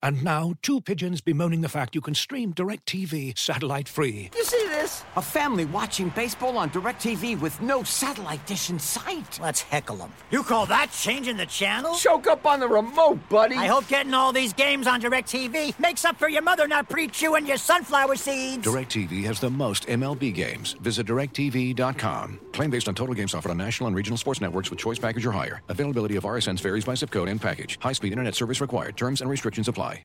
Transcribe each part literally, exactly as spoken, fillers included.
And now, two pigeons bemoaning the fact you can stream DirecTV satellite-free. You see this? A family watching baseball on DirecTV with no satellite dish in sight. Let's heckle them. You call that changing the channel? Choke up on the remote, buddy. I hope getting all these games on DirecTV makes up for your mother not pre-chewing your sunflower seeds. DirecTV has the most M L B games. Visit direct T V dot com. Claim based on total games offered on national and regional sports networks with choice package or higher. Availability of R S Ns varies by zip code and package. High-speed internet service required. Terms and restrictions apply.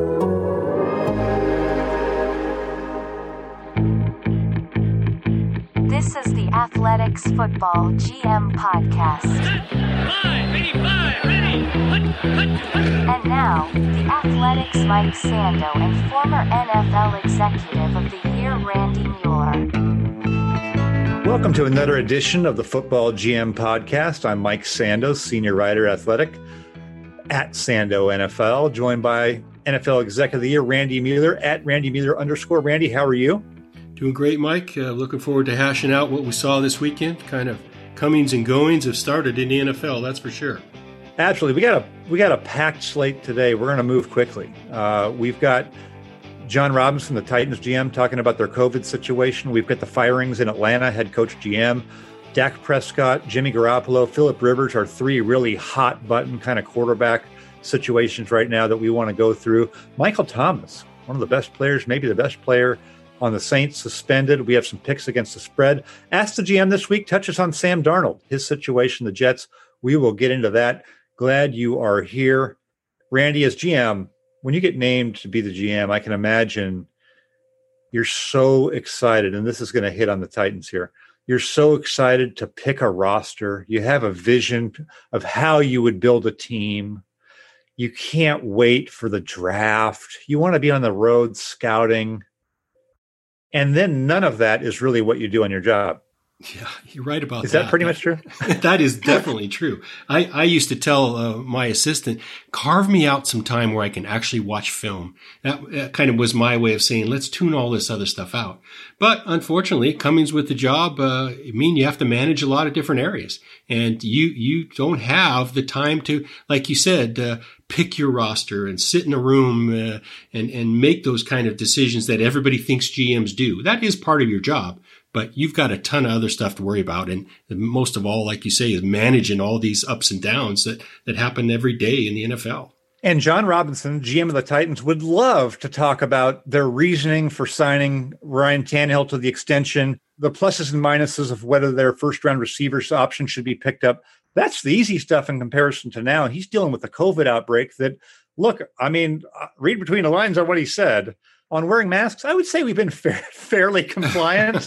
This is the Athletics Football G M Podcast. Set, five, eighty-five, ready, hut, hut, hut. And now, the Athletics Mike Sando and former N F L Executive of the Year Randy Mueller. Welcome to another edition of the Football G M Podcast. I'm Mike Sando, Senior Writer Athletic at Sando N F L, joined by N F L Executive of the Year Randy Mueller at Randy Mueller underscore. Randy, how are you? Doing great, Mike. Uh, looking forward to hashing out what we saw this weekend. Kind of comings and goings have started in the N F L, that's for sure. Absolutely. We got a we got a packed slate today. We're going to move quickly. Uh, we've got John Robinson, the Titans G M, talking about their COVID situation. We've got the firings in Atlanta, head coach G M. Dak Prescott, Jimmy Garoppolo, Phillip Rivers are three really hot button kind of quarterback situations right now that we want to go through. Michael Thomas, one of the best players, maybe the best player on the Saints, suspended. We have some picks against the spread. Ask the G M this week touches on Sam Darnold, his situation, the Jets. We will get into that. Glad you are here. Randy, as G M, when you get named to be the G M, I can imagine you're so excited, and this is going to hit on the Titans here. You're so excited to pick a roster. You have a vision of how you would build a team. You can't wait for the draft. You want to be on the road scouting. And then none of that is really what you do on your job. Yeah, you're right about that. Is that pretty much true? That is definitely true. I, I used to tell uh, my assistant, carve me out some time where I can actually watch film. That, that kind of was my way of saying, let's tune all this other stuff out. But unfortunately, comings with the job, uh, I mean, you have to manage a lot of different areas. And you, you don't have the time to, like you said, uh, pick your roster and sit in a room uh, and, and make those kind of decisions that everybody thinks G Ms do. That is part of your job. But you've got a ton of other stuff to worry about. And most of all, like you say, is managing all these ups and downs that, that happen every day in the N F L. And John Robinson, G M of the Titans, would love to talk about their reasoning for signing Ryan Tannehill to the extension, the pluses and minuses of whether their first-round receivers option should be picked up. That's the easy stuff in comparison to now. He's dealing with a COVID outbreak that, look, I mean, read between the lines on what he said. On wearing masks, I would say we've been fair, fairly compliant.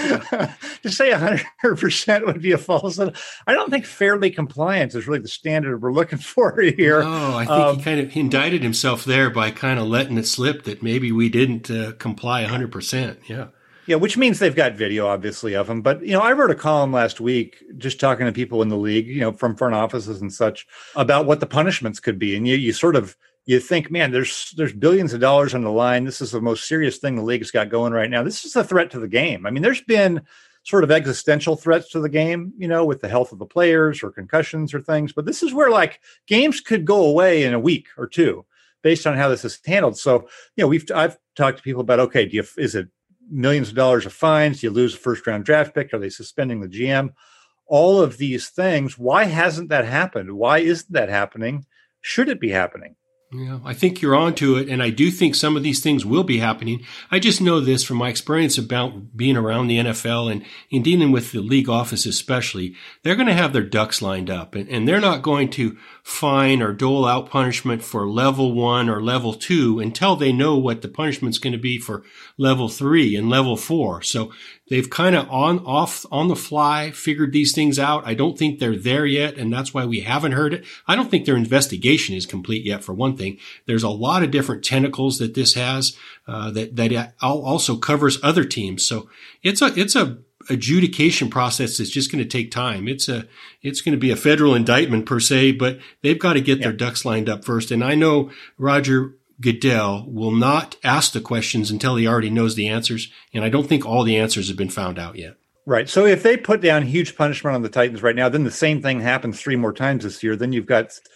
To say one hundred percent would be a falsehood. I don't think fairly compliant is really the standard we're looking for here. No, I think um, he kind of indicted himself there by kind of letting it slip that maybe we didn't uh, comply one hundred percent. Yeah. Yeah, which means they've got video, obviously, of him. But, you know, I wrote a column last week just talking to people in the league, you know, from front offices and such about what the punishments could be. And you, you sort of You think, man, there's there's billions of dollars on the line. This is the most serious thing the league's got going right now. This is a threat to the game. I mean, there's been sort of existential threats to the game, you know, with the health of the players or concussions or things. But this is where, like, games could go away in a week or two based on how this is handled. So, you know, we've I've talked to people about, okay, do you is it millions of dollars of fines? Do you lose a first-round draft pick? Are they suspending the G M? All of these things. Why hasn't that happened? Why isn't that happening? Should it be happening? Yeah, I think you're onto it, and I do think some of these things will be happening. I just know this from my experience about being around the N F L and in dealing with the league office especially. They're going to have their ducks lined up, and, and they're not going to fine or dole out punishment for level one or level two until they know what the punishment's going to be for level three and level four. So they've kind of on, off, on the fly figured these things out. I don't think they're there yet, and that's why we haven't heard it. I don't think their investigation is complete yet, for one thing. There's a lot of different tentacles that this has, uh, that, that also covers other teams. So it's a, it's a adjudication process that's just going to take time. It's a, it's going to be a federal indictment per se, but they've got to get yeah. their ducks lined up first. And I know Roger Goodell will not ask the questions until he already knows the answers. And I don't think all the answers have been found out yet. Right. So if they put down huge punishment on the Titans right now, then the same thing happens three more times this year. Then you've got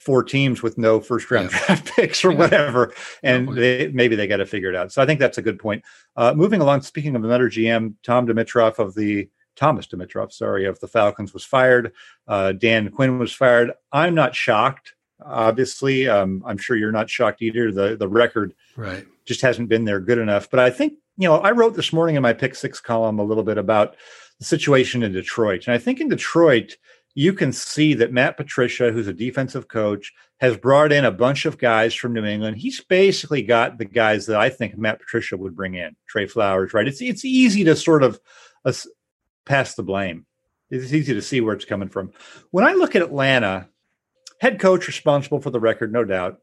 four teams with no first round yeah. draft picks or yeah. whatever. And no they, maybe they got to figure it out. So I think that's a good point. Uh, moving along, speaking of another G M, Tom Dimitroff of the Thomas Dimitroff, sorry, of the Falcons was fired. Uh, Dan Quinn was fired. I'm not shocked. Obviously, um, I'm sure you're not shocked either. The the record right. just hasn't been there good enough. But I think, you know, I wrote this morning in my Pick Six column a little bit about the situation in Detroit. And I think in Detroit, you can see that Matt Patricia, who's a defensive coach, has brought in a bunch of guys from New England. He's basically got the guys that I think Matt Patricia would bring in. Trey Flowers, right? It's it's easy to sort of uh, pass the blame. It's easy to see where it's coming from. When I look at Atlanta, head coach responsible for the record, no doubt,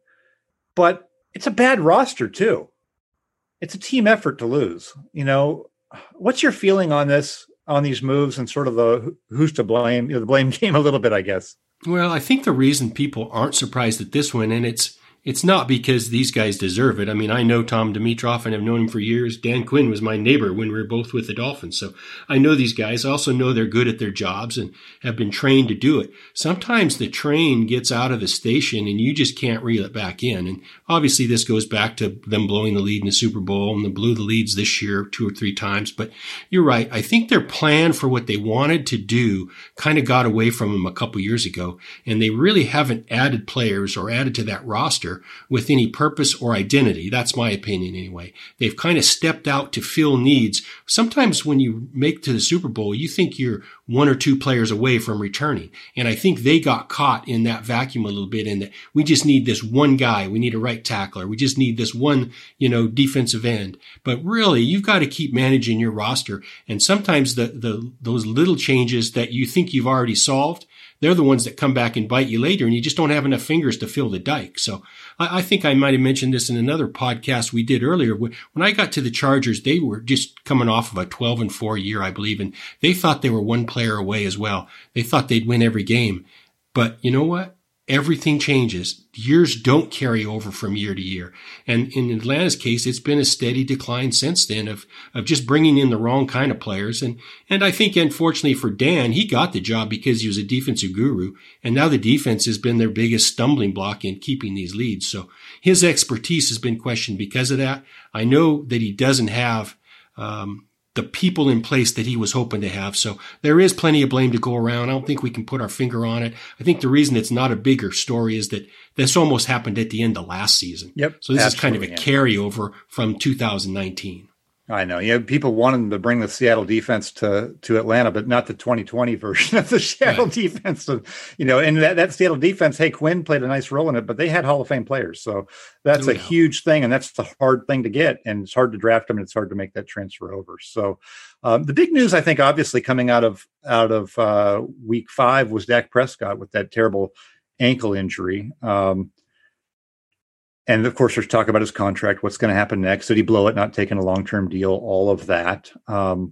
but it's a bad roster too. It's a team effort to lose. You know, what's your feeling on this, on these moves and sort of the who's to blame, you know, the blame game a little bit, I guess? Well, I think the reason people aren't surprised at this one, and it's It's not because these guys deserve it. I mean, I know Tom Dimitroff and have known him for years. Dan Quinn was my neighbor when we were both with the Dolphins. So I know these guys. I also know they're good at their jobs and have been trained to do it. Sometimes the train gets out of the station and you just can't reel it back in. And obviously this goes back to them blowing the lead in the Super Bowl, and they blew the leads this year two or three times. But you're right. I think their plan for what they wanted to do kind of got away from them a couple years ago. And they really haven't added players or added to that roster with any purpose or identity. That's my opinion anyway. They've kind of stepped out to fill needs. Sometimes when you make to the Super Bowl, you think you're one or two players away from returning. And I think they got caught in that vacuum a little bit in that we just need this one guy. We need a right tackler. We just need this one, you know, defensive end. But really, you've got to keep managing your roster. And sometimes the, the, those little changes that you think you've already solved, they're the ones that come back and bite you later, and you just don't have enough fingers to fill the dike. So I, I think I might have mentioned this in another podcast we did earlier. When I got to the Chargers, they were just coming off of a twelve and four year, I believe, and they thought they were one player away as well. They thought they'd win every game. But you know what? Everything changes. Years don't carry over from year to year. And in Atlanta's case, it's been a steady decline since then of, of just bringing in the wrong kind of players. And, and I think, unfortunately for Dan, he got the job because he was a defensive guru. And now the defense has been their biggest stumbling block in keeping these leads. So his expertise has been questioned because of that. I know that he doesn't have, um, the people in place that he was hoping to have. So there is plenty of blame to go around. I don't think we can put our finger on it. I think the reason it's not a bigger story is that this almost happened at the end of last season. Yep. So this is kind of a yeah. carryover from two thousand nineteen. I know. Yeah, people wanted to bring the Seattle defense to, to Atlanta, but not the twenty twenty version of the Seattle right. defense. So, you know, and that, that Seattle defense, hey, Quinn played a nice role in it, but they had Hall of Fame players. So that's no a doubt. huge thing, and that's the hard thing to get. And it's hard to draft them, and it's hard to make that transfer over. So um, the big news, I think, obviously coming out of out of uh, week five was Dak Prescott with that terrible ankle injury. Um, And of course, there's talk about his contract. What's going to happen next? Did he blow it, not taking a long-term deal? All of that. Um,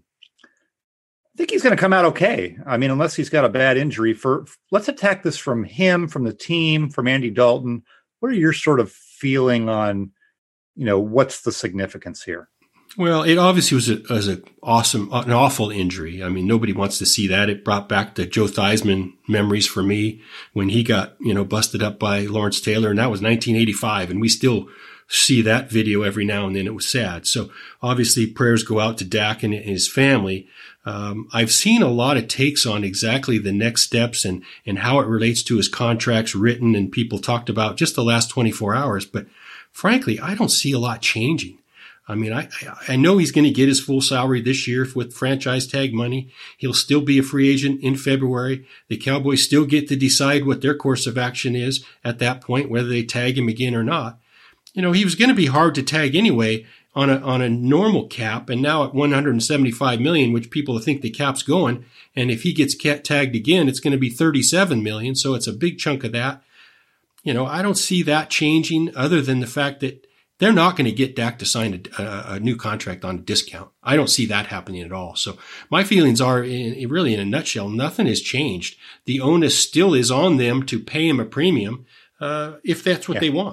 I think he's going to come out okay. I mean, unless he's got a bad injury. For let's attack this from him, from the team, from Andy Dalton. What are your sort of feeling on, you know, what's the significance here? Well, it obviously was a, was a awesome, an awful injury. I mean, nobody wants to see that. It brought back the Joe Theismann memories for me when he got, you know, busted up by Lawrence Taylor, and that was nineteen eighty-five. And we still see that video every now and then. It was sad. So obviously prayers go out to Dak and his family. Um, I've seen a lot of takes on exactly the next steps and, and how it relates to his contracts written, and people talked about just the last twenty-four hours. But frankly, I don't see a lot changing. I mean, I, I know he's going to get his full salary this year with franchise tag money. He'll still be a free agent in February. The Cowboys still get to decide what their course of action is at that point, whether they tag him again or not. You know, he was going to be hard to tag anyway on a, on a normal cap. And now at one hundred seventy-five million, which people think the cap's going. And if he gets tagged again, it's going to be thirty-seven million. So it's a big chunk of that. You know, I don't see that changing other than the fact that they're not going to get Dak to sign a, a, a new contract on a discount. I don't see that happening at all. So my feelings are, in, really in a nutshell, nothing has changed. The onus still is on them to pay him a premium uh, if that's what yeah. they want.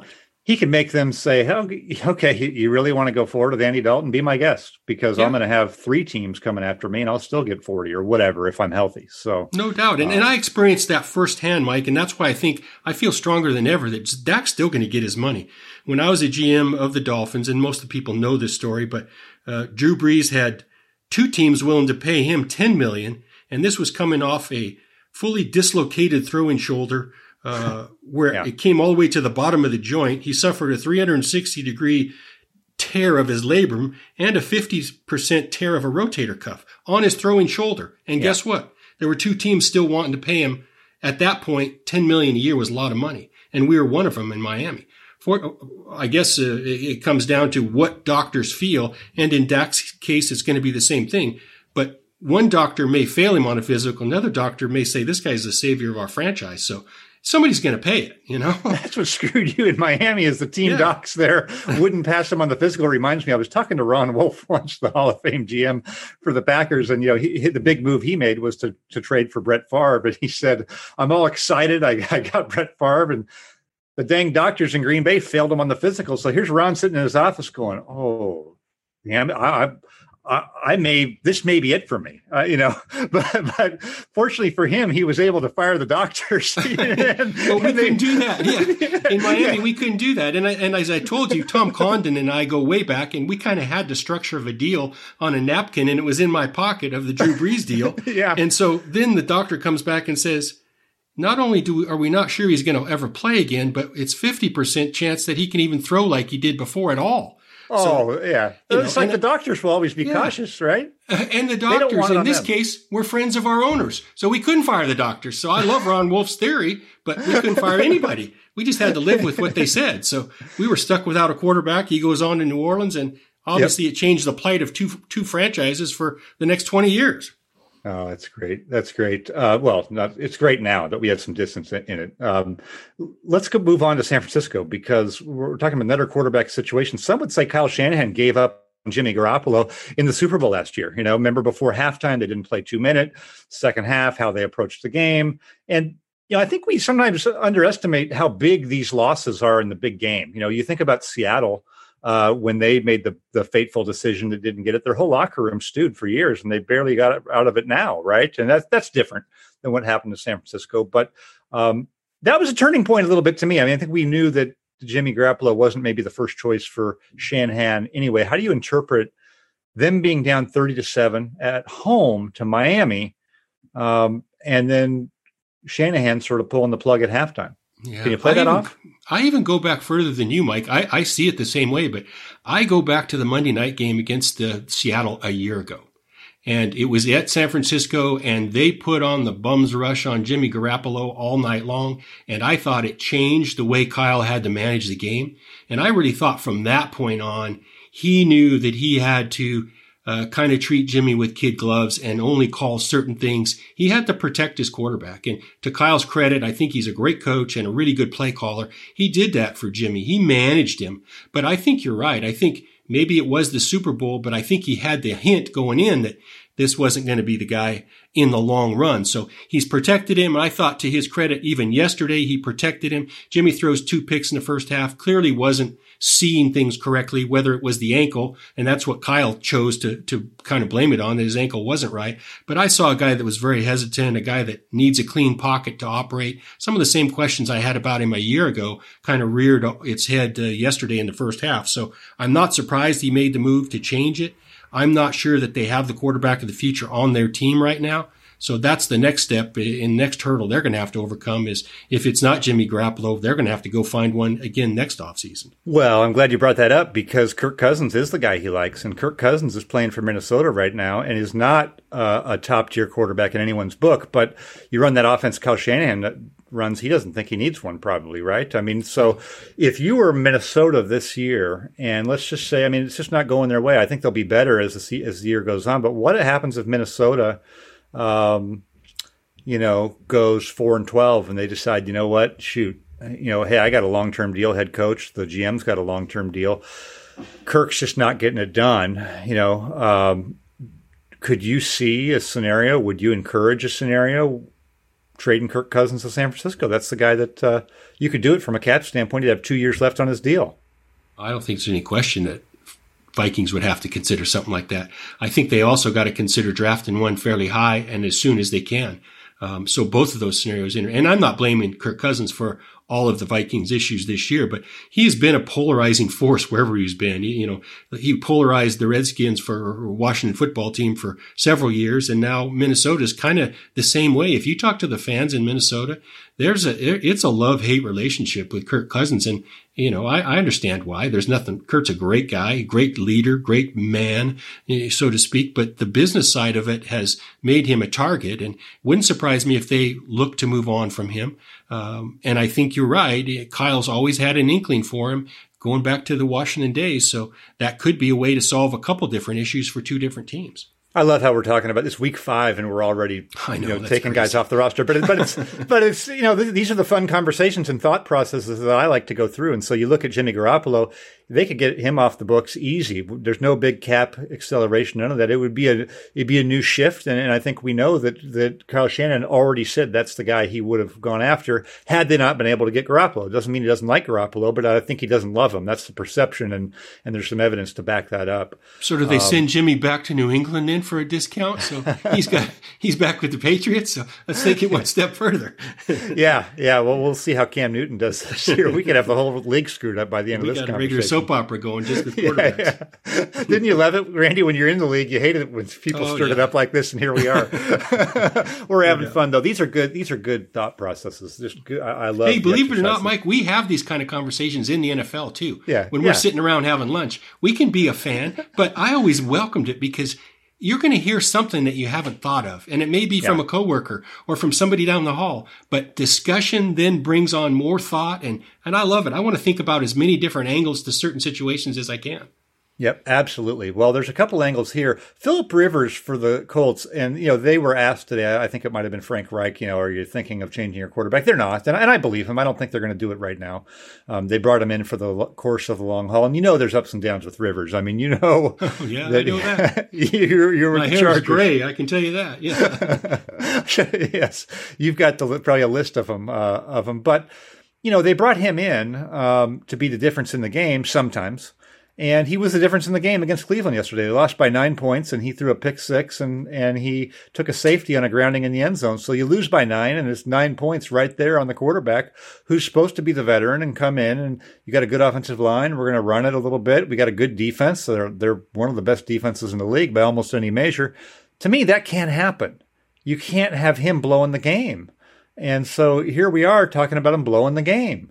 he can make them say, oh, okay, you really want to go forward with Andy Dalton? Be my guest, because yeah. I'm going to have three teams coming after me and I'll still get forty or whatever if I'm healthy. So no doubt. And, uh, and I experienced that firsthand, Mike. And that's why I think I feel stronger than ever that Dak's still going to get his money. When I was a G M of the Dolphins, and most of the people know this story, but uh, Drew Brees had two teams willing to pay him ten million dollars. And this was coming off a fully dislocated throwing shoulder. Uh, where yeah. it came all the way to the bottom of the joint. He suffered a three hundred sixty degree tear of his labrum and a fifty percent tear of a rotator cuff on his throwing shoulder. And yeah. guess what? There were two teams still wanting to pay him. At that point, ten million dollars a year was a lot of money. And we were one of them in Miami. For, I guess uh, it comes down to what doctors feel. And in Dak's case, it's going to be the same thing. But one doctor may fail him on a physical. Another doctor may say, this guy's the savior of our franchise. So somebody's going to pay it, you know? That's what screwed you in Miami is the team yeah. docs there wouldn't pass him on the physical. Reminds me, I was talking to Ron Wolf once, the Hall of Fame G M for the Packers. And, you know, he, the big move he made was to to trade for Brett Favre. But he said, I'm all excited. I, I got Brett Favre. And the dang doctors in Green Bay failed him on the physical. So here's Ron sitting in his office going, oh, damn, I, I I, I may, this may be it for me, uh, you know, but, but fortunately for him, he was able to fire the doctors. and, well, we couldn't do that. Yeah. In Miami, yeah. we couldn't do that. And I, and as I told you, Tom Condon and I go way back, and we kind of had the structure of a deal on a napkin, and it was in my pocket of the Drew Brees deal. yeah. And so then the doctor comes back and says, not only do we, are we not sure he's going to ever play again, but it's fifty percent chance that he can even throw like he did before at all. Oh, so, yeah. It's know, like the doctors will always be yeah. cautious, right? And the doctors, in this them. case, were friends of our owners. So we couldn't fire the doctors. So I love Ron Wolf's theory, but we couldn't fire anybody. We just had to live with what they said. So we were stuck without a quarterback. He goes on to New Orleans, and obviously yep. it changed the plight of two two franchises for the next twenty years. Oh, that's great. That's great. Uh, well, not, it's great now that we have some distance in, in it. Um, let's go move on to San Francisco, because we're talking about another quarterback situation. Some would say Kyle Shanahan gave up on Jimmy Garoppolo in the Super Bowl last year. You know, remember before halftime, they didn't play two minute, second half, how they approached the game. And, you know, I think we sometimes underestimate how big these losses are in the big game. You know, you think about Seattle. Uh, when they made the the fateful decision that didn't get it, their whole locker room stewed for years, and they barely got out of it now, right? And that's that's different than what happened to San Francisco. But um, that was a turning point a little bit to me. I mean, I think we knew that Jimmy Garoppolo wasn't maybe the first choice for Shanahan anyway. How do you interpret them being down thirty to seven at home to Miami, um, and then Shanahan sort of pulling the plug at halftime? Yeah, Can you play I that even, off? I even go back further than you, Mike. I, I see it the same way, but I go back to the Monday night game against the Seattle a year ago. And it was at San Francisco, and they put on the bums rush on Jimmy Garoppolo all night long. And I thought it changed the way Kyle had to manage the game. And I really thought from that point on, he knew that he had to Uh, kind of treat Jimmy with kid gloves and only call certain things. He had to protect his quarterback. And to Kyle's credit, I think he's a great coach and a really good play caller. He did that for Jimmy. He managed him. But I think you're right. I think maybe it was the Super Bowl, but I think he had the hint going in that this wasn't going to be the guy in the long run. So he's protected him. And I thought, to his credit, even yesterday, he protected him. Jimmy throws two picks in the first half, clearly wasn't seeing things correctly, whether it was the ankle, and that's what Kyle chose to to kind of blame it on, that his ankle wasn't right. But I saw a guy that was very hesitant, a guy that needs a clean pocket to operate. Some of the same questions I had about him a year ago kind of reared its head uh, yesterday in the first half. So I'm not surprised he made the move to change it. I'm not sure that they have the quarterback of the future on their team right now. So that's the next step, in next hurdle they're going to have to overcome is, if it's not Jimmy Garoppolo, they're going to have to go find one again next offseason. Well, I'm glad you brought that up, because Kirk Cousins is the guy he likes, and Kirk Cousins is playing for Minnesota right now and is not uh, a top-tier quarterback in anyone's book. But you run that offense Kyle Shanahan runs, he doesn't think he needs one probably, right? I mean, so if you were Minnesota this year, and let's just say, I mean, it's just not going their way. I think they'll be better as the, as the year goes on. But what happens if Minnesota – Um, you know, goes four and twelve, and they decide, you know what, shoot, you know, hey, I got a long-term deal, head coach. The G M's got a long-term deal. Kirk's just not getting it done. You know, um, could you see a scenario? Would you encourage a scenario trading Kirk Cousins to San Francisco. That's the guy that uh, you could do it from a cap standpoint. He'd have two years left on his deal. I don't think there's any question that Vikings would have to consider something like that. I think they also got to consider drafting one fairly high and as soon as they can. Um, so both of those scenarios, in, and I'm not blaming Kirk Cousins for all of the Vikings' issues this year, but he's been a polarizing force wherever he's been. He, you know, he polarized the Redskins for Washington football team for several years, and now Minnesota's kind of the same way. If you talk to the fans in Minnesota, there's a it's a love-hate relationship with Kirk Cousins, and you know, I, I understand why. There's nothing. Kurt's a great guy, great leader, great man, so to speak. But the business side of it has made him a target, and wouldn't surprise me if they look to move on from him. Um, and I think you're right. Kyle's always had an inkling for him, going back to the Washington days. So that could be a way to solve a couple different issues for two different teams. I love how we're talking about this week five and we're already I know, you know, taking crazy. guys off the roster. But, it, but it's, but it's, you know, th- these are the fun conversations and thought processes that I like to go through. And so you look at Jimmy Garoppolo, they could get him off the books easy. There's no big cap acceleration, none of that. It would be a, it'd be a new shift. And, and I think we know that, that Kyle Shanahan already said that's the guy he would have gone after had they not been able to get Garoppolo. It doesn't mean he doesn't like Garoppolo, but I think he doesn't love him. That's the perception. And, and there's some evidence to back that up. So do they um, send Jimmy back to New England then for a discount? So he's got, he's back with the Patriots. So let's take it one step further. yeah. Yeah. Well, we'll see how Cam Newton does this year. We could have the whole league screwed up by the end we of this got a conversation. regular soap opera going just with quarterbacks. Yeah, yeah. Didn't you love it, Randy, when you're in the league? You hated it when people Oh, stirred yeah. it up like this, and here we are. We're having fun, though. These are good. These are good thought processes. Just good. I, I love Hey, the believe it or not, exercises. Mike, we have these kind of conversations in the N F L too. Yeah, When yeah. we're sitting around having lunch, we can be a fan, but I always welcomed it because you're going to hear something that you haven't thought of. And it may be from Yeah. a coworker or from somebody down the hall, but discussion then brings on more thought. And, and I love it. I want to think about as many different angles to certain situations as I can. Yep, absolutely. Well, there's a couple angles here. Philip Rivers for the Colts, and you know they were asked today. I think it might have been Frank Reich. You know, are you thinking of changing your quarterback? They're not, and I, and I believe him. I don't think they're going to do it right now. Um, they brought him in for the lo- course of the long haul, and you know there's ups and downs with Rivers. I mean, you know, Oh, yeah, I know that. you're, you're with My the hair is Chargers. gray. I can tell you that. Yeah. Yes, you've got the, probably a list of them, uh, of them. But you know, they brought him in um, to be the difference in the game sometimes. And he was the difference in the game against Cleveland yesterday. They lost by nine points, and he threw a pick six, and, and he took a safety on a grounding in the end zone. So you lose by nine, and it's nine points right there on the quarterback, who's supposed to be the veteran and come in, and you got a good offensive line. We're going to run it a little bit. We got a good defense. So they're, they're one of the best defenses in the league by almost any measure. To me, that can't happen. You can't have him blowing the game. And so here we are talking about him blowing the game.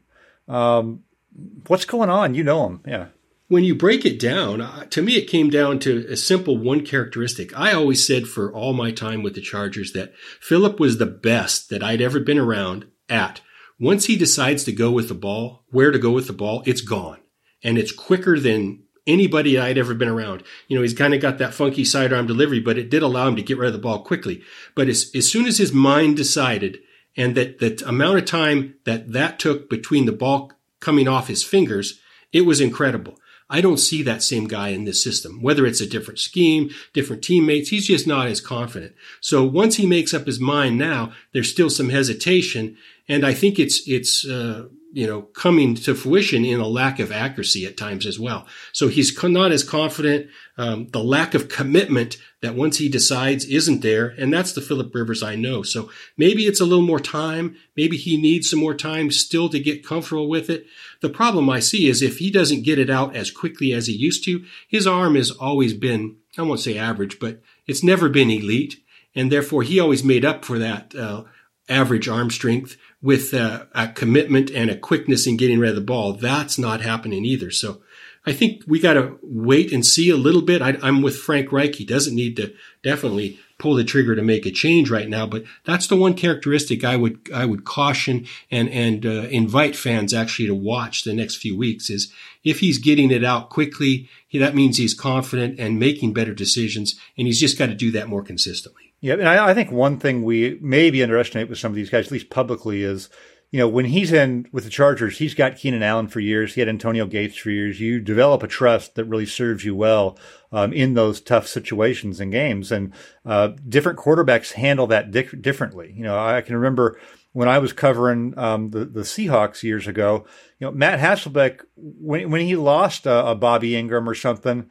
Um, what's going on? You know him. Yeah. When you break it down, uh, to me, it came down to a simple one characteristic. I always said for all my time with the Chargers that Philip was the best that I'd ever been around at. Once he decides to go with the ball, where to go with the ball, it's gone. And it's quicker than anybody I'd ever been around. You know, he's kind of got that funky sidearm delivery, but it did allow him to get rid of the ball quickly. But as, as soon as his mind decided, and that the amount of time that that took between the ball coming off his fingers, it was incredible. I don't see that same guy in this system, whether it's a different scheme, different teammates. He's just not as confident. So once he makes up his mind now, there's still some hesitation. And I think it's, it's, uh, you know, coming to fruition in a lack of accuracy at times as well. So he's not as confident. Um, the lack of commitment that once he decides isn't there. And that's the Philip Rivers I know. So maybe it's a little more time. Maybe he needs some more time still to get comfortable with it. The problem I see is if he doesn't get it out as quickly as he used to, his arm has always been, I won't say average, but it's never been elite. And therefore he always made up for that, uh, average arm strength with uh, a commitment and a quickness in getting rid of the ball. That's not happening either. So I think we got to wait and see a little bit. I, I'm with Frank Reich. He doesn't need to definitely pull the trigger to make a change right now, but that's the one characteristic I would I would caution and and uh, invite fans actually to watch the next few weeks is if he's getting it out quickly, he, that means he's confident and making better decisions, and he's just got to do that more consistently. Yeah, and I, I think one thing we maybe underestimate with some of these guys, at least publicly, is you know, when he's in with the Chargers, he's got Keenan Allen for years. He had Antonio Gates for years. You develop a trust that really serves you well um, in those tough situations and games. And uh, different quarterbacks handle that di- differently. You know, I can remember when I was covering um, the, the Seahawks years ago, you know, Matt Hasselbeck, when, when he lost a, a Bobby Ingram or something,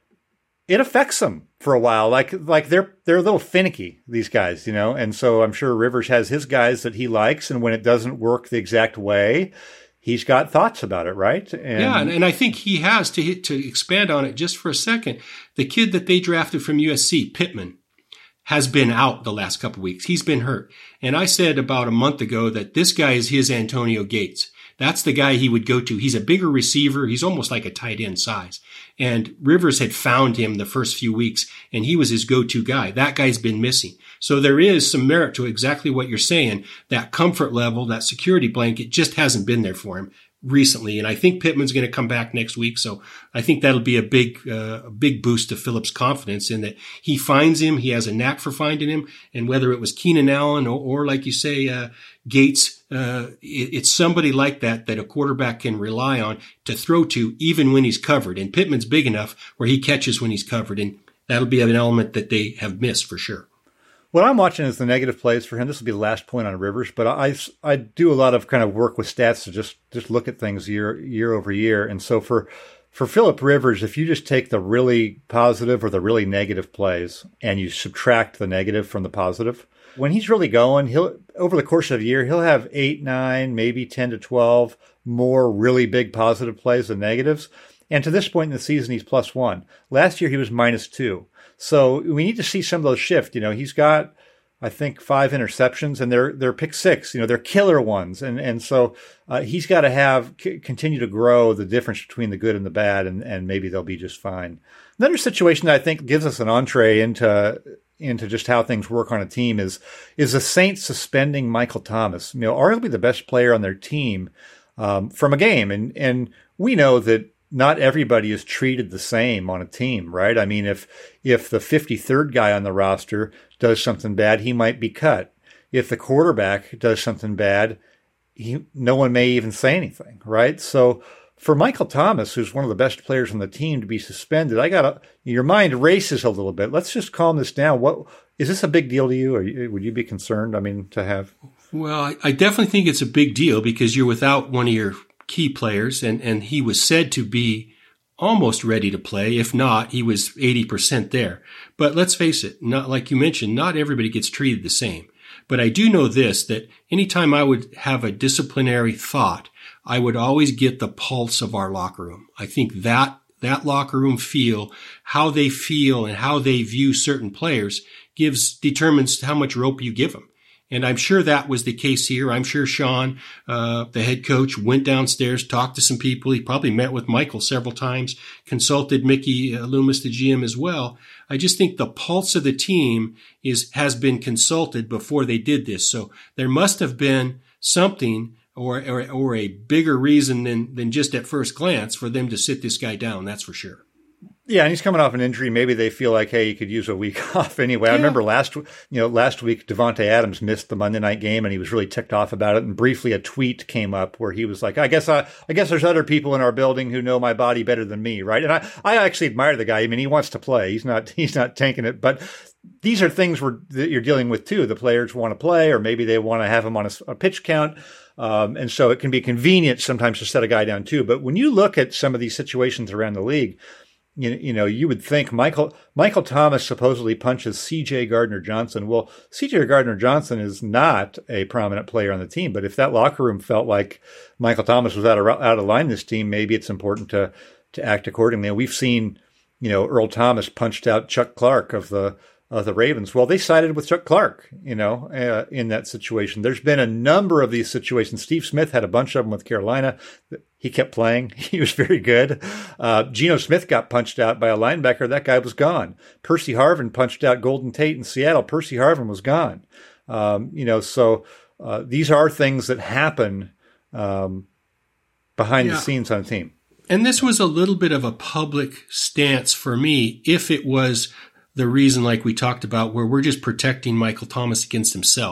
it affects them for a while. Like, like they're, they're a little finicky, these guys, you know? And so I'm sure Rivers has his guys that he likes. And when it doesn't work the exact way, he's got thoughts about it. Right. And, yeah. And, and I think he has to hit, to expand on it just for a second. The kid that they drafted from U S C, Pittman, has been out the last couple of weeks. He's been hurt. And I said about a month ago that this guy is his Antonio Gates. That's the guy he would go to. He's a bigger receiver. He's almost like a tight end size. And Rivers had found him the first few weeks, and he was his go-to guy. That guy's been missing. So there is some merit to exactly what you're saying. That comfort level, that security blanket just hasn't been there for him recently. And I think Pittman's going to come back next week. So I think that'll be a big, uh, a big boost to Phillips' confidence in that he finds him. He has a knack for finding him. And whether it was Keenan Allen or, or like you say, uh, Gates, uh, it, it's somebody like that that a quarterback can rely on to throw to even when he's covered. And Pittman's big enough where he catches when he's covered. And that'll be an element that they have missed for sure. What I'm watching is the negative plays for him. This will be the last point on Rivers, but I, I do a lot of kind of work with stats to just, just look at things year year over year. And so for for Phillip Rivers, if you just take the really positive or the really negative plays and you subtract the negative from the positive, when he's really going, he'll over the course of a year, he'll have eight, nine, maybe ten to twelve more really big positive plays than negatives. And to this point in the season, he's plus one. Last year, he was minus two. So we need to see some of those shift. You know, he's got, I think, five interceptions, and they're they're pick six. You know, they're killer ones, and and so uh, he's got to have c- continue to grow the difference between the good and the bad, and and maybe they'll be just fine. Another situation that I think gives us an entree into into just how things work on a team is is the Saints suspending Michael Thomas. You know, arguably the best player on their team um, from a game, and and we know that not everybody is treated the same on a team, right? I mean, if if the fifty-third guy on the roster does something bad, he might be cut. If the quarterback does something bad, he, no one may even say anything, right? So for Michael Thomas, who's one of the best players on the team, to be suspended, I got your mind races a little bit. Let's just calm this down. What is this a big deal to you, or would you be concerned? I mean, to have. Well, I, I definitely think it's a big deal because you're without one of your key players, and, and he was said to be almost ready to play. If not, he was eighty percent there. But let's face it, not like you mentioned, not everybody gets treated the same. But I do know this, that anytime I would have a disciplinary thought, I would always get the pulse of our locker room. I think that that locker room feel, how they feel and how they view certain players gives, determines how much rope you give them. And I'm sure that was the case here. I'm sure Sean, uh, the head coach, went downstairs, talked to some people. He probably met with Michael several times, consulted Mickey uh, Loomis, the G M, as well. I just think the pulse of the team is has been consulted before they did this. So there must have been something or or, or a bigger reason than, than just at first glance for them to sit this guy down. That's for sure. Yeah, and he's coming off an injury. Maybe they feel like, hey, he could use a week off anyway. Yeah. I remember last, you know, last week Devontae Adams missed the Monday night game, and he was really ticked off about it. And briefly, a tweet came up where he was like, "I guess I, I guess there's other people in our building who know my body better than me, right?" And I, I actually admire the guy. I mean, he wants to play. He's not, he's not tanking it. But these are things where that you're dealing with too. The players want to play, or maybe they want to have him on a, a pitch count. Um, and so it can be convenient sometimes to set a guy down too. But when you look at some of these situations around the league, You, you know, you would think Michael Michael Thomas supposedly punches C J Gardner-Johnson. Well, C J Gardner-Johnson is not a prominent player on the team, but if that locker room felt like Michael Thomas was out of out of line this team, maybe it's important to to act accordingly. We've seen, you know, Earl Thomas punched out Chuck Clark of the of the Ravens. Well, they sided with Chuck Clark, you know, uh, in that situation. There's been a number of these situations. Steve Smith had a bunch of them with Carolina. He kept playing. He was very good. Uh, Geno Smith got punched out by a linebacker. That guy was gone. Percy Harvin punched out Golden Tate in Seattle. Percy Harvin was gone. Um, you know, so uh, these are things that happen um, behind yeah. the scenes on a team. And this was a little bit of a public stance for me if it was the reason, like we talked about, where we're just protecting Michael Thomas against himself.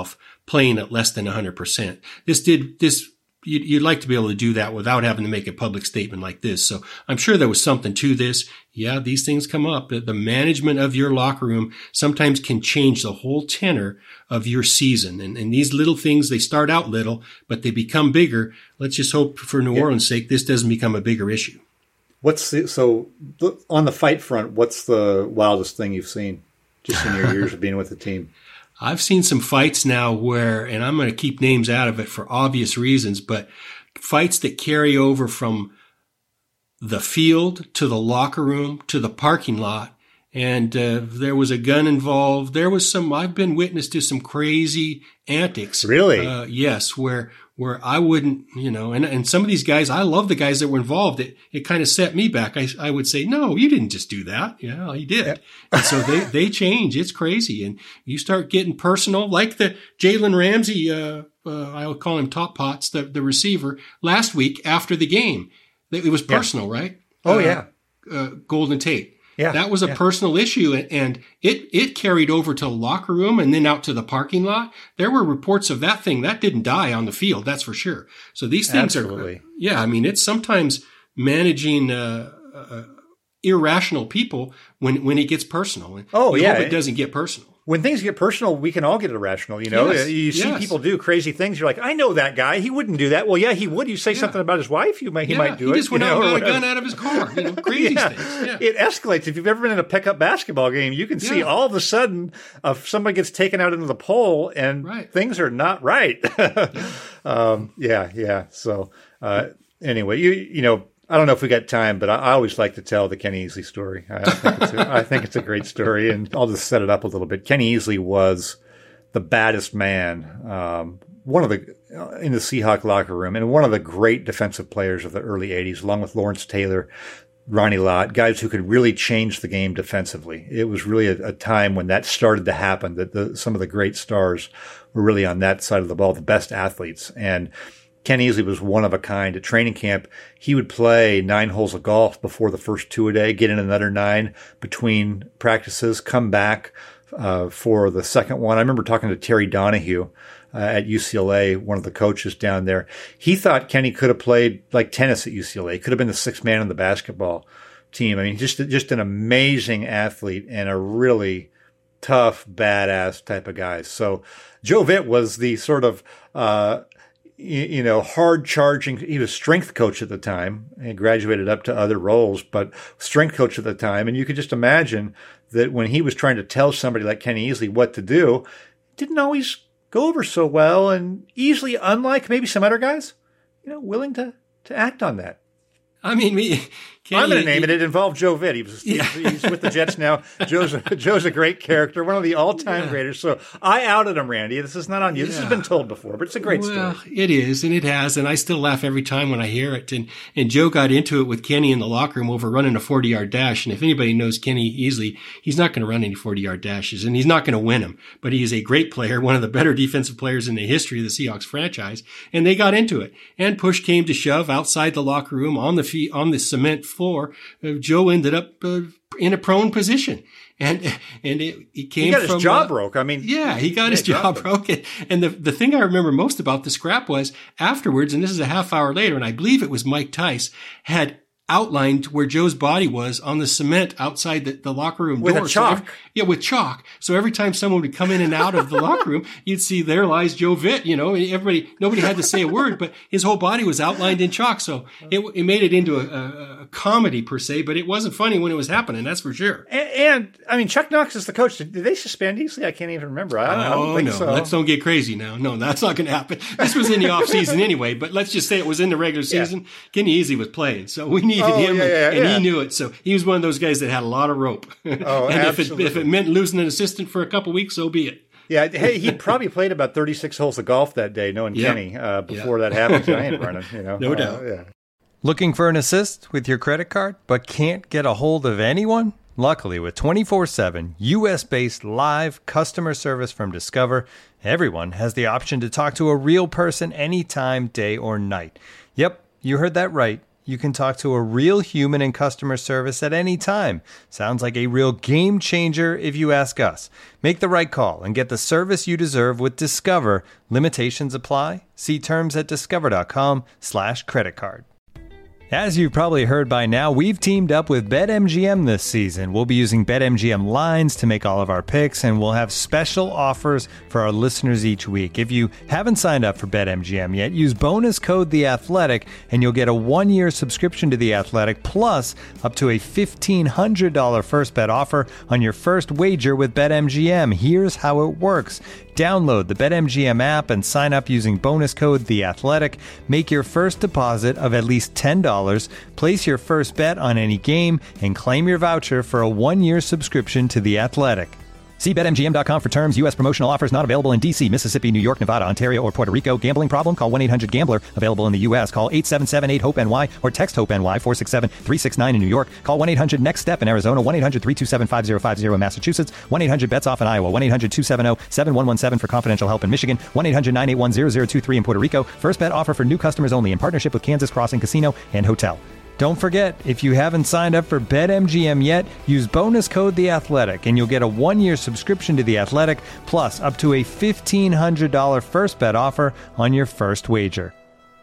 playing at less than one hundred percent. This did this. You'd, you'd like to be able to do that without having to make a public statement like this. So I'm sure there was something to this. Yeah, these things come up. The, the management of your locker room sometimes can change the whole tenor of your season. And, and these little things, they start out little, but they become bigger. Let's just hope for New yeah. Orleans' sake, this doesn't become a bigger issue. What's the, so on the fight front, what's the wildest thing you've seen just in your years of being with the team? I've seen some fights now where, and I'm going to keep names out of it for obvious reasons, but fights that carry over from the field to the locker room to the parking lot. And uh, there was a gun involved. There was some, I've been witness to some crazy antics. Really? Uh, yes, where where I wouldn't, you know, and, and some of these guys, I love the guys that were involved. It it kind of set me back. I I would say, no, you didn't just do that. Yeah, you did. Yeah. And so they, they change. It's crazy. And you start getting personal, like the Jalen Ramsey, uh, uh, I'll call him Top Pots, the, the receiver, last week after the game. It was personal, yeah. right? Oh, uh, yeah. Uh, Golden Tate. Yeah, that was a yeah. personal issue, and it, it carried over to the locker room and then out to the parking lot. There were reports of that thing. That didn't die on the field, that's for sure. So these things Absolutely. are, yeah, I mean, it's sometimes managing uh, uh, irrational people when, when it gets personal. And oh, yeah. Hope it doesn't get personal. When things get personal, we can all get irrational. You know, yes, you see yes. people do crazy things. You're like, I know that guy. He wouldn't do that. Well, yeah, he would. You say yeah. something about his wife, you might, he yeah, might do he it. He just went you out know, and got a gun out of his car. You know, crazy yeah. things. Yeah. It escalates. If you've ever been in a pickup basketball game, you can see yeah. all of a sudden uh, somebody gets taken out into the pole and right. things are not right. yeah. Um, yeah, yeah. So uh, anyway, you you know. I don't know if we got time, but I, I always like to tell the Kenny Easley story. I, I, think it's a, I think it's a great story, and I'll just set it up a little bit. Kenny Easley was the baddest man, um, one of the uh, in the Seahawk locker room, and one of the great defensive players of the early eighties, along with Lawrence Taylor, Ronnie Lott, guys who could really change the game defensively. It was really a, a time when that started to happen, that the, some of the great stars were really on that side of the ball, the best athletes. And Ken Easley was one of a kind. At training camp, he would play nine holes of golf before the first two a day, get in another nine between practices, come back uh, for the second one. I remember talking to Terry Donahue uh, at U C L A, one of the coaches down there. He thought Kenny could have played like tennis at U C L A, could have been the sixth man on the basketball team. I mean, just just an amazing athlete and a really tough, badass type of guy. So Joe Vitt was the sort of uh you know, hard charging. He was strength coach at the time and graduated up to other roles, but strength coach at the time. And you could just imagine that when he was trying to tell somebody like Kenny Easley what to do, it didn't always go over so well. And Easley, unlike maybe some other guys, you know, willing to, to act on that. I mean, me. I'm going to name it. It involved Joe Vitt. He was, yeah. he's, he's with the Jets now. Joe's a, Joe's a great character, one of the all-time yeah. greatest. So I outed him, Randy. This is not on you. Yeah. This has been told before, but it's a great well, story. It is, and it has, and I still laugh every time when I hear it. And and Joe got into it with Kenny in the locker room over running a forty-yard dash. And if anybody knows Kenny Easley, he's not going to run any forty-yard dashes, and he's not going to win them. But he is a great player, one of the better defensive players in the history of the Seahawks franchise. And they got into it. And push came to shove outside the locker room on the feet, on the cement floor. Uh, Joe ended up uh, in a prone position, and and it, it came. He got from, his jaw uh, broke. I mean, yeah, he got his jaw broken. And the the thing I remember most about the scrap was afterwards, and this is a half hour later, and I believe it was Mike Tice had outlined where Joe's body was on the cement outside the, the locker room with door. a chalk. So every, yeah, with chalk. So every time someone would come in and out of the locker room, you'd see there lies Joe Vitt. You know, everybody, nobody had to say a word, but his whole body was outlined in chalk. So it, it made it into a, a, a comedy per se, but it wasn't funny when it was happening. That's for sure. And, and I mean, Chuck Knox is the coach. Did they suspend Easley? I can't even remember. I don't, oh, I don't think no. so. Let's don't get crazy now. No, that's not going to happen. This was in the off season anyway, but let's just say it was in the regular season. Yeah. Kenny Easley was playing, so we needed oh, him, yeah, yeah, and, and yeah. he knew it. So he was one of those guys that had a lot of rope. Oh, and absolutely. if it, if it meant losing an assistant for a couple weeks, so be it. Yeah, hey, he probably played about thirty-six holes of golf that day, knowing yep. Kenny, uh, before yep. that happened. So I ain't running, you know. No uh, doubt. Yeah. Looking for an assist with your credit card, but can't get a hold of anyone? Luckily, with twenty-four seven U S-based live customer service from Discover, everyone has the option to talk to a real person anytime, day or night. Yep, you heard that right. You can talk to a real human in customer service at any time. Sounds like a real game changer if you ask us. Make the right call and get the service you deserve with Discover. Limitations apply. See terms at discover.com slash credit card. As you've probably heard by now, we've teamed up with BetMGM this season. We'll be using BetMGM lines to make all of our picks, and we'll have special offers for our listeners each week. If you haven't signed up for BetMGM yet, use bonus code The Athletic, and you'll get a one-year subscription to The Athletic, plus up to a fifteen hundred dollars first bet offer on your first wager with BetMGM. Here's how it works. Download the BetMGM app and sign up using bonus code The Athletic. Make your first deposit of at least ten dollars, place your first bet on any game, and claim your voucher for a one-year subscription to The Athletic. See Bet M G M dot com for terms. U S promotional offers not available in D C, Mississippi, New York, Nevada, Ontario, or Puerto Rico. Gambling problem? Call one eight hundred gambler. Available in the U S. Call eight seven seven eight hope N Y or text HOPE-NY four six seven three six nine in New York. Call one eight hundred next step in Arizona. one eight hundred three two seven five zero five zero in Massachusetts. one eight hundred bets off in Iowa. one eight hundred two seven zero seven one one seven for confidential help in Michigan. one eight hundred nine eight one zero zero two three in Puerto Rico. First bet offer for new customers only in partnership with Kansas Crossing Casino and Hotel. Don't forget, if you haven't signed up for BetMGM yet, use bonus code The Athletic, and you'll get a one-year subscription to The Athletic, plus up to a fifteen hundred dollars first bet offer on your first wager.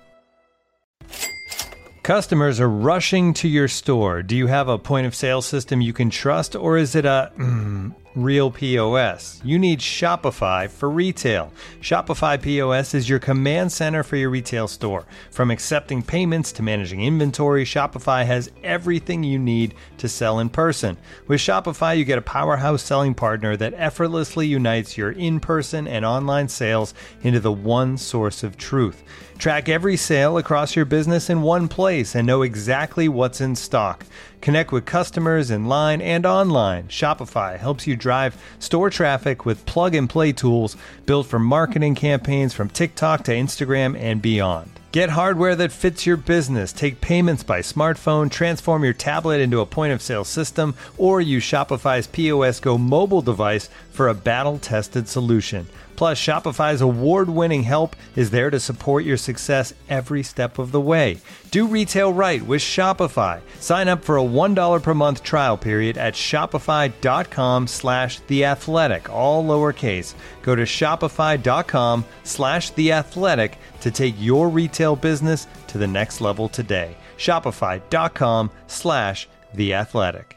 Customers are rushing to your store. Do you have a point-of-sale system you can trust, or is it a mm, real P O S? You need Shopify for retail. Shopify P O S is your command center for your retail store. From accepting payments to managing inventory, Shopify has everything you need to sell in person. With Shopify, you get a powerhouse selling partner that effortlessly unites your in-person and online sales into the one source of truth. Track every sale across your business in one place and know exactly what's in stock. Connect with customers in line and online. Shopify helps you drive store traffic with plug-and-play tools built for marketing campaigns from TikTok to Instagram and beyond. Get hardware that fits your business. Take payments by smartphone, transform your tablet into a point-of-sale system, or use Shopify's P O S Go mobile device for a battle-tested solution. Plus, Shopify's award-winning help is there to support your success every step of the way. Do retail right with Shopify. Sign up for a one dollar per month trial period at shopify.com slash theathletic, all lowercase. Go to shopify.com slash theathletic to take your retail business to the next level today. Shopify.com slash theathletic.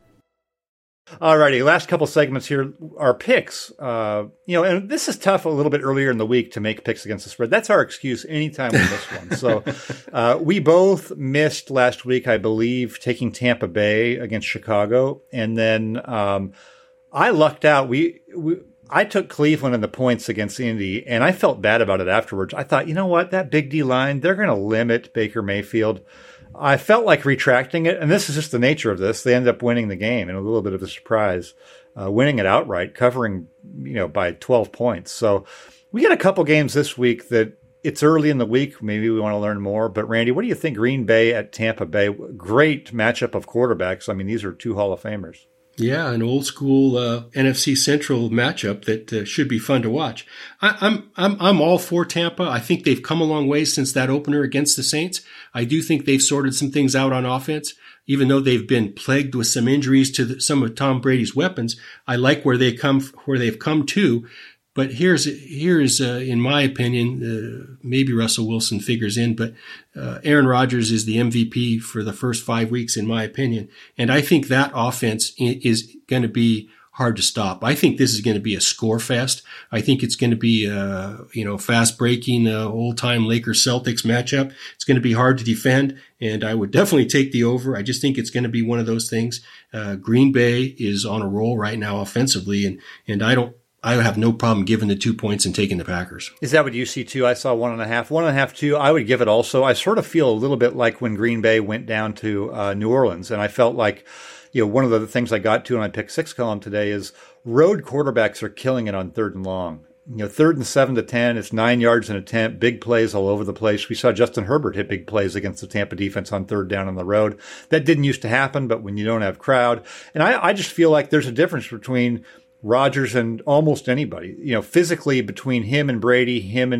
Alrighty, last couple segments here. Our picks, uh, you know, and this is tough a little bit earlier in the week to make picks against the spread. That's our excuse anytime we miss one. So uh, we both missed last week, I believe, taking Tampa Bay against Chicago, and then um, I lucked out. We, we I took Cleveland in the points against Indy, and I felt bad about it afterwards. I thought, you know what, that big D line, they're going to limit Baker Mayfield. I felt like retracting it, and this is just the nature of this. They ended up winning the game in a little bit of a surprise, uh, winning it outright, covering, you know, by twelve points. So we got a couple games this week that it's early in the week. Maybe we want to learn more. But Randy, what do you think? Green Bay at Tampa Bay, great matchup of quarterbacks. I mean, these are two Hall of Famers. Yeah, an old school uh, N F C Central matchup that uh, should be fun to watch. I, I'm I'm I'm all for Tampa. I think they've come a long way since that opener against the Saints. I do think they've sorted some things out on offense, even though they've been plagued with some injuries to the, some of Tom Brady's weapons. I like where they come where they've come to. But here's, here's uh, in my opinion, uh, maybe Russell Wilson figures in, but uh, Aaron Rodgers is the M V P for the first five weeks, in my opinion. And I think that offense is going to be hard to stop. I think this is going to be a score fest. I think it's going to be a, you know, fast breaking, uh, old time Lakers Celtics matchup. It's going to be hard to defend, and I would definitely take the over. I just think it's going to be one of those things. Uh, Green Bay is on a roll right now offensively, and, and I don't, I have no problem giving the two points and taking the Packers. Is that what you see too? I saw one and a half, one and a half, two. I would give it also. I sort of feel a little bit like when Green Bay went down to uh, New Orleans, and I felt like, you know, one of the things I got to in my pick six column today is road quarterbacks are killing it on third and long. You know, third and seven to ten, it's nine yards an attempt, big plays all over the place. We saw Justin Herbert hit big plays against the Tampa defense on third down on the road. That didn't used to happen, but when you don't have crowd, and I, I just feel like there's a difference between Rodgers and almost anybody, you know, physically between him and Brady, him and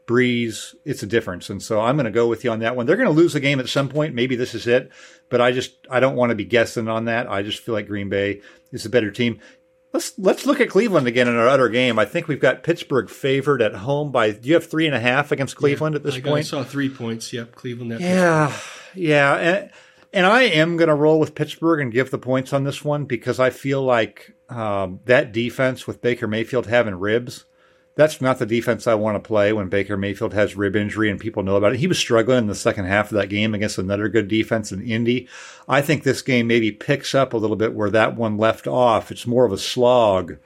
Breeze, it's a difference. And so I'm going to go with you on that one. They're going to lose the game at some point. Maybe this is it, but I just, I don't want to be guessing on that. I just feel like Green Bay is a better team. Let's, let's look at Cleveland again in our other game. I think we've got Pittsburgh favored at home by, do you have three and a half against Cleveland yeah, at this I got, point? I saw three points. Yep. Cleveland. That yeah. Yeah. And, and I am going to roll with Pittsburgh and give the points on this one because I feel like, um, that defense with Baker Mayfield having ribs, that's not the defense I want to play when Baker Mayfield has rib injury and people know about it. He was struggling in the second half of that game against another good defense in Indy. I think this game maybe picks up a little bit where that one left off. It's more of a slog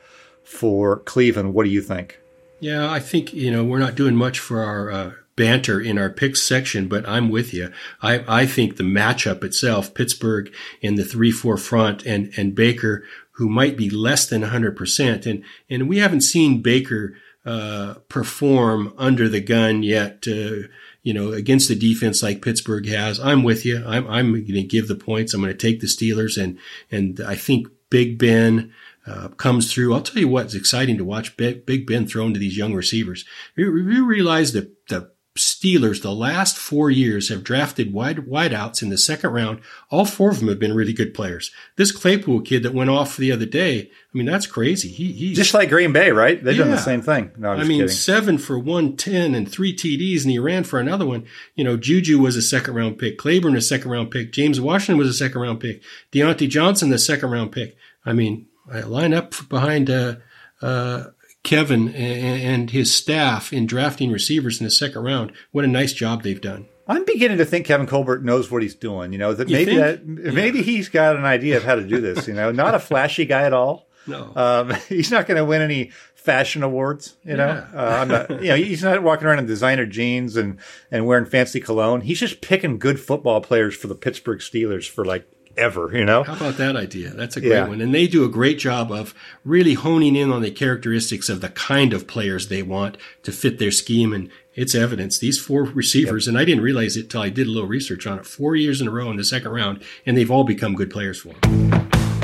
for Cleveland. What do you think? Yeah, I think, you know, we're not doing much for our uh, banter in our picks section, but I'm with you. I, I think the matchup itself, Pittsburgh in the three four front and, and Baker, who might be less than one hundred percent. And, and we haven't seen Baker uh, perform under the gun yet, uh, you know, against the defense like Pittsburgh has. I'm with you. I'm, I'm going to give the points. I'm going to take the Steelers, and, and I think Big Ben, uh, comes through. I'll tell you what, it's exciting to watch Big, Big Ben thrown to these young receivers. You, you realize that the Steelers, the last four years, have drafted wide wideouts in the second round. All four of them have been really good players. This Claypool kid that went off the other day, I mean, that's crazy. He, he's just like Green Bay, right? They've yeah. done the same thing. No, I'm just I mean, kidding. seven for one ten and three T Ds, and he ran for another one. You know, Juju was a second round pick. Claiborne a second round pick. James Washington was a second round pick. Deontay Johnson, the second round pick. I mean, I line up behind uh, uh, Kevin and his staff in drafting receivers in the second round. What a nice job they've done. I'm beginning to think Kevin Colbert knows what he's doing. You know, that You maybe think? that maybe Yeah. he's got an idea of how to do this. You know, not a flashy guy at all. No. Um, he's not going to win any fashion awards. You know, Yeah. uh, I'm not. You know, he's not walking around in designer jeans and and wearing fancy cologne. He's just picking good football players for the Pittsburgh Steelers for like ever. You know. How about that idea? That's a great Yeah. one. And they do a great job of really honing in on the characteristics of the kind of players they want to fit their scheme. And it's evidence. These four receivers, and I didn't realize it till I did a little research on it, four years in a row in the second round, and they've all become good players for them.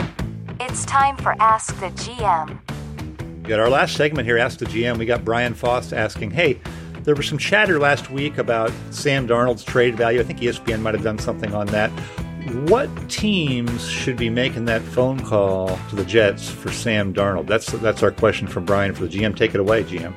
It's time for Ask the G M. We got our last segment here, Ask the G M. We got Brian Foss asking, hey, there was some chatter last week about Sam Darnold's trade value. I think E S P N might have done something on that. What teams should be making that phone call to the Jets for Sam Darnold? That's that's our question from Brian for the G M. Take it away, G M.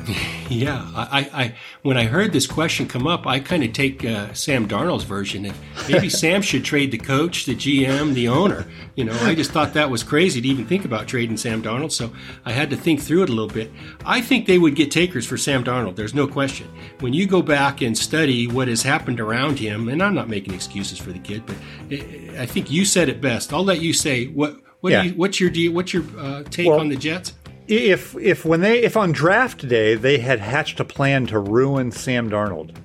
Yeah, I, I when I heard this question come up, I kind of take uh, Sam Darnold's version. And maybe Sam should trade the coach, the G M, the owner. You know, I just thought that was crazy to even think about trading Sam Darnold. So I had to think through it a little bit. I think they would get takers for Sam Darnold. There's no question. When you go back and study what has happened around him, and I'm not making excuses for the kid, but I think you said it best. I'll let you say what. What Yeah. do you, what's your deal? What's your uh, take Well, on the Jets? If if when they if on draft day they had hatched a plan to ruin Sam Darnold,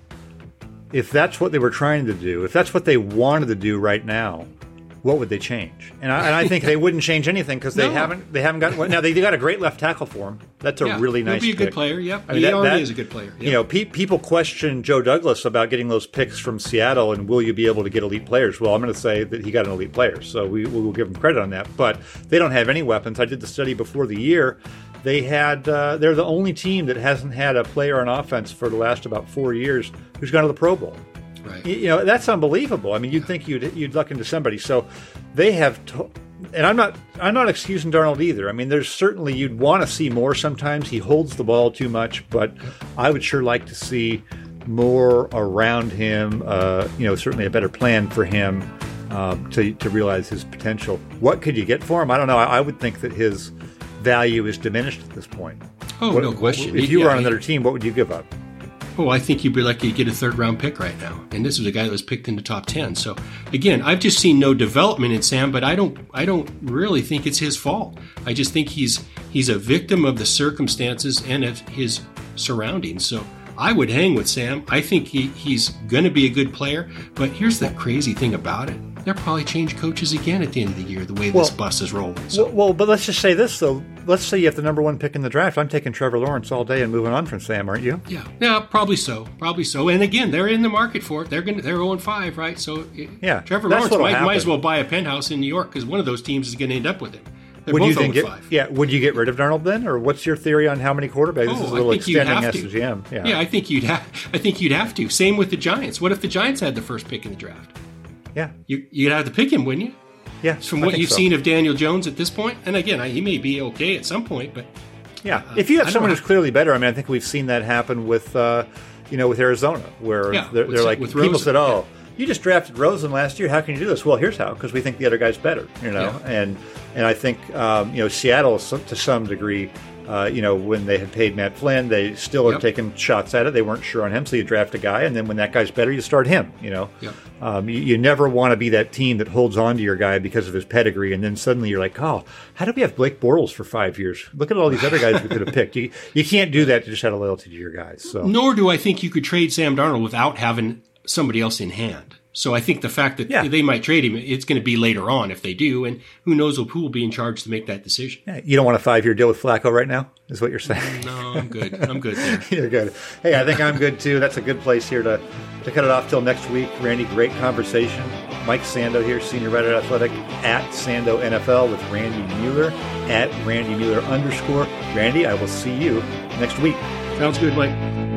if that's what they were trying to do, if that's what they wanted to do right now, what would they change? And I, and I think they wouldn't change anything because they No. haven't they haven't got now they, they got a great left tackle for him. That's a Yeah, really nice. He'll be a good pick. player. Yep, I mean, he that- already that- is a good player. Yep. You know, pe- people question Joe Douglas about getting those picks from Seattle and will you be able to get elite players? Well, I'm going to say that he got an elite player, so we we will give him credit on that. But they don't have any weapons. I did the study before the year. They had uh, they're the only team that hasn't had a player on offense for the last about four years who's gone to the Pro Bowl. Right. You know, that's unbelievable. I mean, you'd think you'd you'd look into somebody. So they have, to, and I'm not I'm not excusing Darnold either. I mean, there's certainly you'd want to see more. Sometimes he holds the ball too much, but I would sure like to see more around him. Uh, you know, certainly a better plan for him uh, to to realize his potential. What could you get for him? I don't know. I, I would think that his value is diminished at this point. Oh, What- no question. If you Yeah, were on he- another team, what would you give up? Oh, I think you'd be lucky to get a third round pick right now. And this was a guy that was picked in the top ten. So again, I've just seen no development in Sam, but I don't I don't really think it's his fault. I just think he's he's a victim of the circumstances and of his surroundings. So I would hang with Sam. I think he, he's going to be a good player. But here's the crazy thing about it. They'll probably change coaches again at the end of the year, the way this Well- bus is rolling. So. Well, well, but let's just say this, though. Let's say you have the number one pick in the draft. I'm taking Trevor Lawrence all day and moving on from Sam, aren't you? Yeah, yeah, probably so, probably so. And again, they're in the market for it. They're going, they're oh and five, right? So, it- Yeah, Trevor that's Lawrence what'll might, might as happen. well buy a penthouse in New York because one of those teams is going to end up with him. They're would both you think? oh and It, five. yeah. Would you get rid of Darnold then, or what's your theory on how many quarterbacks? This Oh, is a I little think you'd extending have S to. G M. Yeah. yeah, I think you'd have. I think you'd have to. Same with the Giants. What if the Giants had the first pick in the draft? Yeah. You, you'd have to pick him, wouldn't you? Yeah. From I what think you've so. seen of Daniel Jones at this point, and again, I, he may be okay at some point, but Yeah, Uh, if you I have don't someone know. who's clearly better, I mean, I think we've seen that happen with, uh, you know, with Arizona, where Yeah, they're, with- they're like, with people Rosen, said, "Oh, yeah. you just drafted Rosen last year. How can you do this?" Well, here's how: because we think the other guy's better, you know. Yeah. And and I think um, you know Seattle, some- to some degree, uh, you know, when they had paid Matt Flynn, they still are Yep. taking shots at it. They weren't sure on him, so you draft a guy, and then when that guy's better, you start him. You know, Yep. um, you, you never want to be that team that holds on to your guy because of his pedigree, and then suddenly you're like, "Oh, how did we have Blake Bortles for five years? Look at all these other guys we could have picked." You you can't do that to just out of loyalty to your guys. So nor do I think you could trade Sam Darnold without having somebody else in hand. So I think the fact that Yeah. they might trade him, it's going to be later on if they do, and who knows who will be in charge to make that decision. yeah, you don't want a five year deal with Flacco right now, is what you're saying. No, I'm good. I'm good there. You're good. Hey, I think I'm good too. That's a good place here to, to cut it off till next week. Randy, great conversation. Mike Sando here, senior writer at Athletic, at Sando N F L with Randy Mueller, at Randy Mueller underscore. Randy, I will see you next week. Sounds good, Mike.